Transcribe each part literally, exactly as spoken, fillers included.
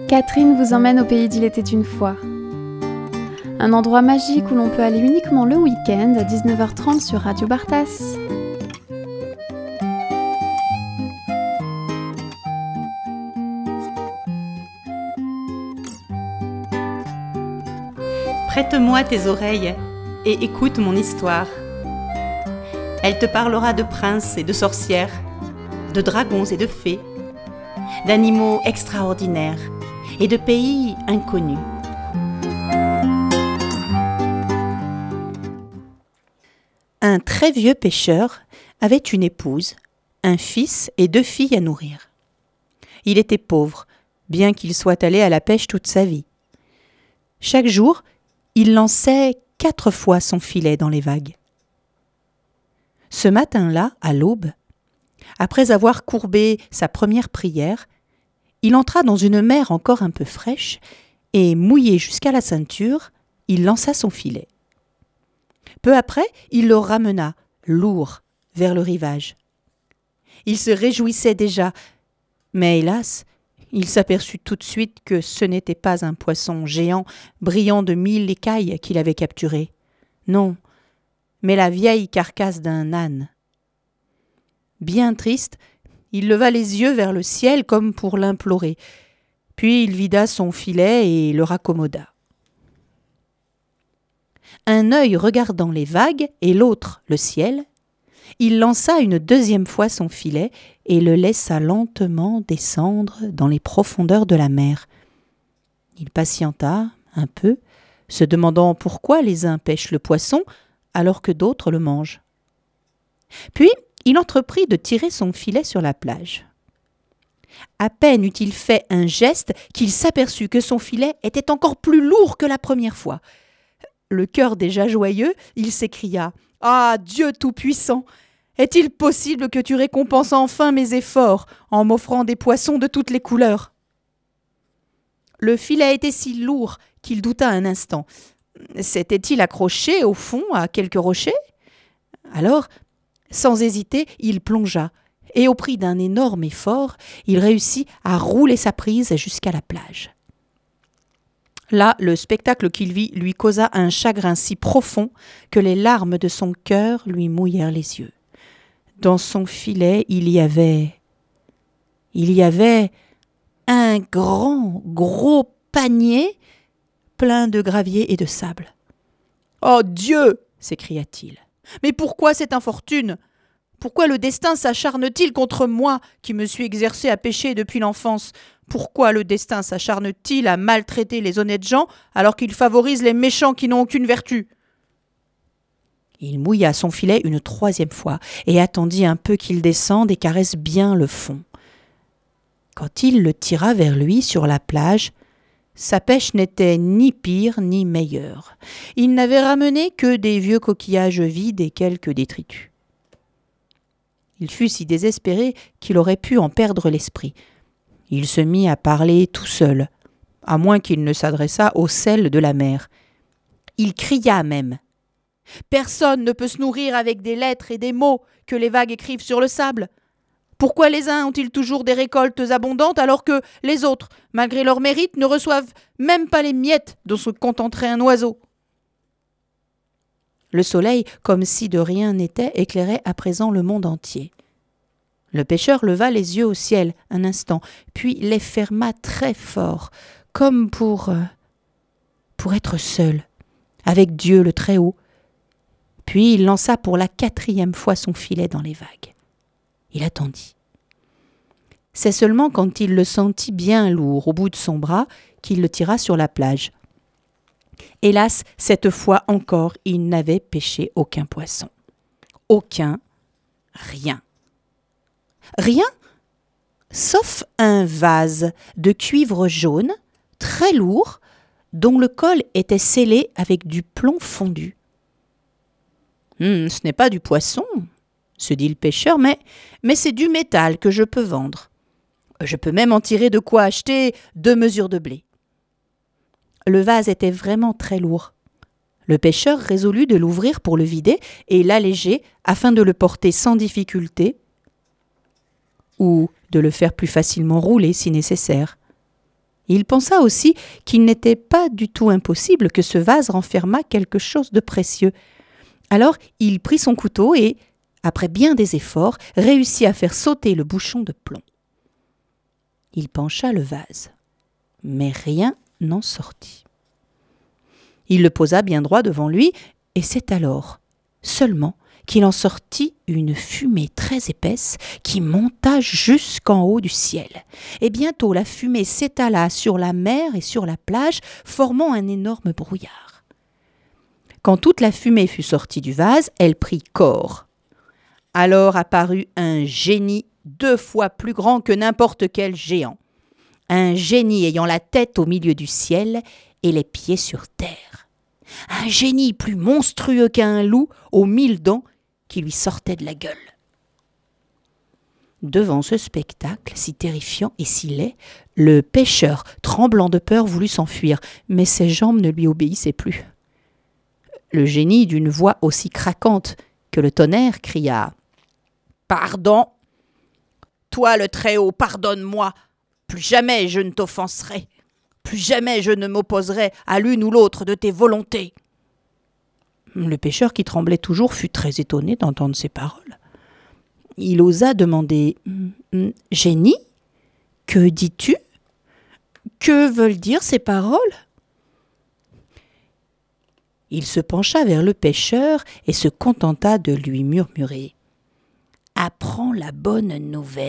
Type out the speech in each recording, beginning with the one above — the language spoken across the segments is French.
Catherine vous emmène au pays d'Il était une fois. Un endroit magique où l'on peut aller uniquement le week-end à dix-neuf heures trente sur Radio Bartas. Prête-moi tes oreilles et écoute mon histoire. Elle te parlera de princes et de sorcières, de dragons et de fées, d'animaux extraordinaires et de pays inconnus. Un très vieux pêcheur avait une épouse, un fils et deux filles à nourrir. Il était pauvre, bien qu'il soit allé à la pêche toute sa vie. Chaque jour, il lançait quatre fois son filet dans les vagues. Ce matin-là, à l'aube, après avoir courbé sa première prière, il entra dans une mer encore un peu fraîche et, mouillé jusqu'à la ceinture, il lança son filet. Peu après, il le ramena, lourd, vers le rivage. Il se réjouissait déjà, mais hélas, il s'aperçut tout de suite que ce n'était pas un poisson géant, brillant de mille écailles qu'il avait capturé. Non, mais la vieille carcasse d'un âne. Bien triste, il leva les yeux vers le ciel comme pour l'implorer, puis il vida son filet et le raccommoda. Un œil regardant les vagues et l'autre le ciel, il lança une deuxième fois son filet et le laissa lentement descendre dans les profondeurs de la mer. Il patienta un peu, se demandant pourquoi les uns pêchent le poisson alors que d'autres le mangent. Puis, il entreprit de tirer son filet sur la plage. À peine eut-il fait un geste qu'il s'aperçut que son filet était encore plus lourd que la première fois. Le cœur déjà joyeux, il s'écria « Ah, Dieu Tout-Puissant! Est-il possible que tu récompenses enfin mes efforts en m'offrant des poissons de toutes les couleurs ?» Le filet était si lourd qu'il douta un instant. S'était-il accroché au fond à quelque rocher ? Alors, sans hésiter, il plongea, et au prix d'un énorme effort, il réussit à rouler sa prise jusqu'à la plage. Là, le spectacle qu'il vit lui causa un chagrin si profond que les larmes de son cœur lui mouillèrent les yeux. Dans son filet, il y avait... Il y avait un grand, gros panier plein de gravier et de sable. « Oh Dieu !» s'écria-t-il. « Mais pourquoi cette infortune ? Pourquoi le destin s'acharne-t-il contre moi qui me suis exercé à pêcher depuis l'enfance ? Pourquoi le destin s'acharne-t-il à maltraiter les honnêtes gens alors qu'il favorise les méchants qui n'ont aucune vertu ?» Il mouilla son filet une troisième fois et attendit un peu qu'il descende et caresse bien le fond. Quand il le tira vers lui sur la plage, sa pêche n'était ni pire ni meilleure. Il n'avait ramené que des vieux coquillages vides et quelques détritus. Il fut si désespéré qu'il aurait pu en perdre l'esprit. Il se mit à parler tout seul, à moins qu'il ne s'adressât au sel de la mer. Il cria même. « Personne ne peut se nourrir avec des lettres et des mots que les vagues écrivent sur le sable. Pourquoi les uns ont-ils toujours des récoltes abondantes alors que les autres, malgré leur mérite, ne reçoivent même pas les miettes dont se contenterait un oiseau ?» Le soleil, comme si de rien n'était, éclairait à présent le monde entier. Le pêcheur leva les yeux au ciel un instant, puis les ferma très fort, comme pour, euh, pour être seul, avec Dieu le Très-Haut. Puis il lança pour la quatrième fois son filet dans les vagues. Il attendit. C'est seulement quand il le sentit bien lourd au bout de son bras qu'il le tira sur la plage. Hélas, cette fois encore, il n'avait pêché aucun poisson. Aucun, rien. Rien, sauf un vase de cuivre jaune, très lourd, dont le col était scellé avec du plomb fondu. Hum, ce n'est pas du poisson, se dit le pêcheur, mais, mais c'est du métal que je peux vendre. Je peux même en tirer de quoi acheter deux mesures de blé. Le vase était vraiment très lourd. Le pêcheur résolut de l'ouvrir pour le vider et l'alléger afin de le porter sans difficulté ou de le faire plus facilement rouler si nécessaire. Il pensa aussi qu'il n'était pas du tout impossible que ce vase renfermât quelque chose de précieux. Alors il prit son couteau et, après bien des efforts, réussit à faire sauter le bouchon de plomb. Il pencha le vase, mais rien n'en sortit. Il le posa bien droit devant lui, et c'est alors seulement qu'il en sortit une fumée très épaisse qui monta jusqu'en haut du ciel. Et bientôt la fumée s'étala sur la mer et sur la plage, formant un énorme brouillard. Quand toute la fumée fut sortie du vase, elle prit corps. Alors apparut un génie deux fois plus grand que n'importe quel géant. Un génie ayant la tête au milieu du ciel et les pieds sur terre. Un génie plus monstrueux qu'un loup aux mille dents qui lui sortaient de la gueule. Devant ce spectacle si terrifiant et si laid, le pêcheur, tremblant de peur, voulut s'enfuir, mais ses jambes ne lui obéissaient plus. Le génie, d'une voix aussi craquante que le tonnerre, cria « Pardon ! Toi le Très-Haut, pardonne-moi ! Plus jamais je ne t'offenserai ! Plus jamais je ne m'opposerai à l'une ou l'autre de tes volontés !» Le pêcheur, qui tremblait toujours, fut très étonné d'entendre ces paroles. Il osa demander « Génie, que dis-tu ? Que veulent dire ces paroles ?» Il se pencha vers le pêcheur et se contenta de lui murmurer « Apprends la bonne nouvelle. »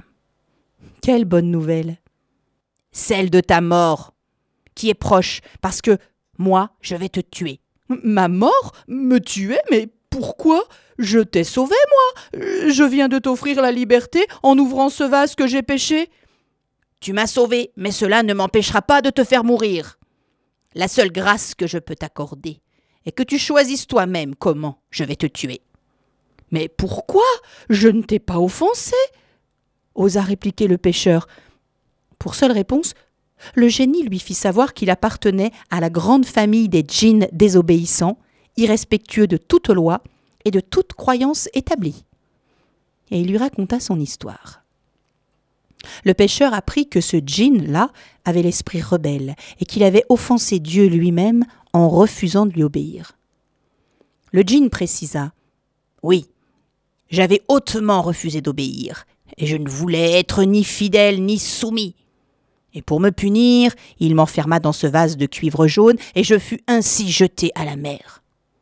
« Quelle bonne nouvelle ?»« Celle de ta mort, qui est proche, parce que moi, je vais te tuer. »« Ma mort ? Me tuer ? Mais pourquoi ? Je t'ai sauvé, moi. Je viens de t'offrir la liberté en ouvrant ce vase que j'ai pêché. »« Tu m'as sauvé, mais cela ne m'empêchera pas de te faire mourir. La seule grâce que je peux t'accorder est que tu choisisses toi-même comment je vais te tuer. »« Mais pourquoi ? Je ne t'ai pas offensé. » osa répliquer le pêcheur. Pour seule réponse, le génie lui fit savoir qu'il appartenait à la grande famille des djinns désobéissants, irrespectueux de toute loi et de toute croyance établie. Et il lui raconta son histoire. Le pêcheur apprit que ce djinn-là avait l'esprit rebelle et qu'il avait offensé Dieu lui-même en refusant de lui obéir. Le djinn précisa « Oui, j'avais hautement refusé d'obéir, et je ne voulais être ni fidèle ni soumis. Et pour me punir, il m'enferma dans ce vase de cuivre jaune, et je fus ainsi jeté à la mer. »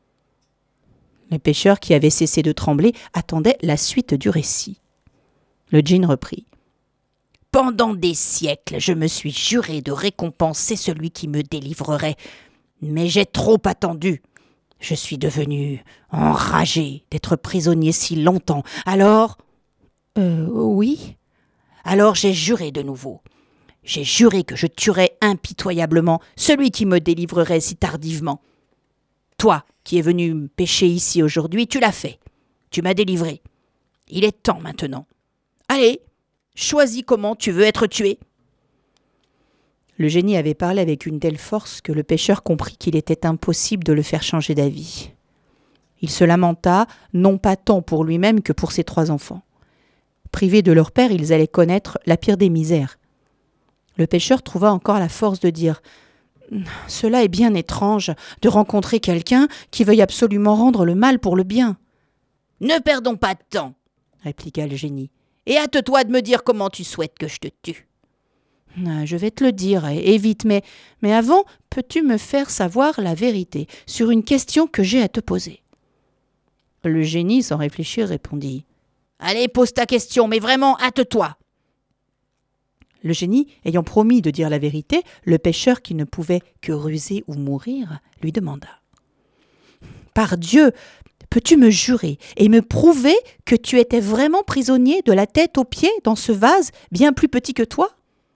Le pêcheur, qui avait cessé de trembler, attendait la suite du récit. Le djinn reprit. « Pendant des siècles, je me suis juré de récompenser celui qui me délivrerait, mais j'ai trop attendu. Je suis devenu enragé d'être prisonnier si longtemps. Alors... » Euh, oui. Alors j'ai juré de nouveau. J'ai juré que je tuerais impitoyablement celui qui me délivrerait si tardivement. Toi, qui es venu me pêcher ici aujourd'hui, tu l'as fait. Tu m'as délivré. Il est temps maintenant. Allez, choisis comment tu veux être tué. Le génie avait parlé avec une telle force que le pêcheur comprit qu'il était impossible de le faire changer d'avis. Il se lamenta, non pas tant pour lui-même que pour ses trois enfants. Privés de leur père, ils allaient connaître la pire des misères. Le pêcheur trouva encore la force de dire « Cela est bien étrange de rencontrer quelqu'un qui veuille absolument rendre le mal pour le bien. »« Ne perdons pas de temps, » répliqua le génie, « et hâte-toi de me dire comment tu souhaites que je te tue. »« Je vais te le dire, et, et vite, mais, mais avant, peux-tu me faire savoir la vérité sur une question que j'ai à te poser ?» Le génie, sans réfléchir, répondit « Allez, pose ta question, mais vraiment, hâte-toi !» Le génie, ayant promis de dire la vérité, le pêcheur, qui ne pouvait que ruser ou mourir, lui demanda « Par Dieu, peux-tu me jurer et me prouver que tu étais vraiment prisonnier de la tête aux pieds dans ce vase bien plus petit que toi ?»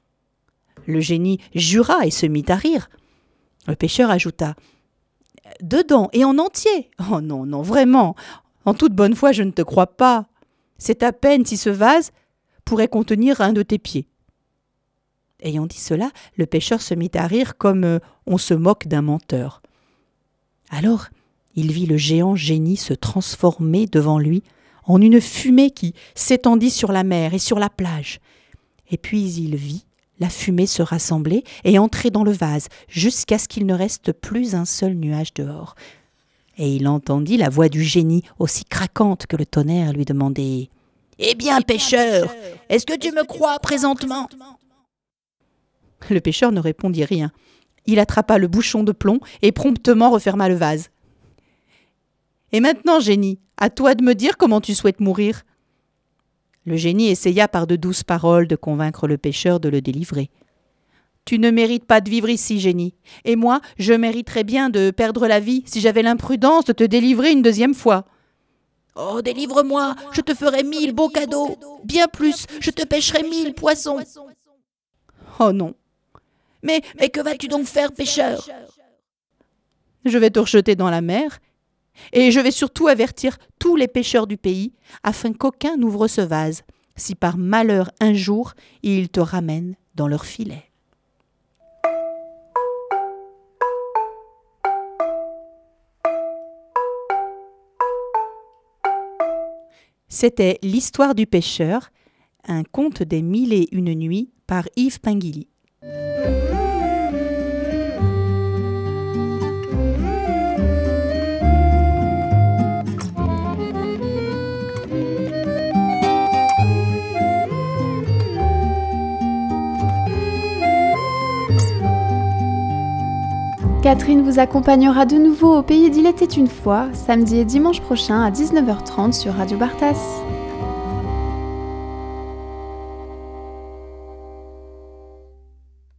Le génie jura et se mit à rire. Le pêcheur ajouta « Dedans et en entier ? Oh non, non, vraiment, en toute bonne foi, je ne te crois pas. C'est à peine si ce vase pourrait contenir un de tes pieds. » Ayant dit cela, le pêcheur se mit à rire comme euh, on se moque d'un menteur. Alors, il vit le géant génie se transformer devant lui en une fumée qui s'étendit sur la mer et sur la plage. Et puis il vit La fumée se rassemblait et entrait dans le vase, jusqu'à ce qu'il ne reste plus un seul nuage dehors. Et il entendit la voix du génie, aussi craquante que le tonnerre, lui demander « Eh bien, pêcheur, est-ce que tu me crois présentement ?» Le pêcheur ne répondit rien. Il attrapa le bouchon de plomb et promptement referma le vase. « Et maintenant, génie, à toi de me dire comment tu souhaites mourir. » Le génie essaya par de douces paroles de convaincre le pêcheur de le délivrer. « Tu ne mérites pas de vivre ici, génie, et moi, je mériterais bien de perdre la vie si j'avais l'imprudence de te délivrer une deuxième fois. »« Oh, délivre-moi, je te ferai mille beaux cadeaux, bien plus, je te pêcherai mille poissons. »« Oh non. Mais, mais que vas-tu donc faire, pêcheur ? » ?»« Je vais te rejeter dans la mer, et je vais surtout avertir tous les pêcheurs du pays, afin qu'aucun n'ouvre ce vase, si par malheur un jour ils te ramènent dans leur filet. » C'était L'histoire du pêcheur, un conte des mille et une nuits par Yves Pinguilly. Catherine vous accompagnera de nouveau au pays d'Il était une fois, samedi et dimanche prochain à dix-neuf heures trente sur Radio Bartas.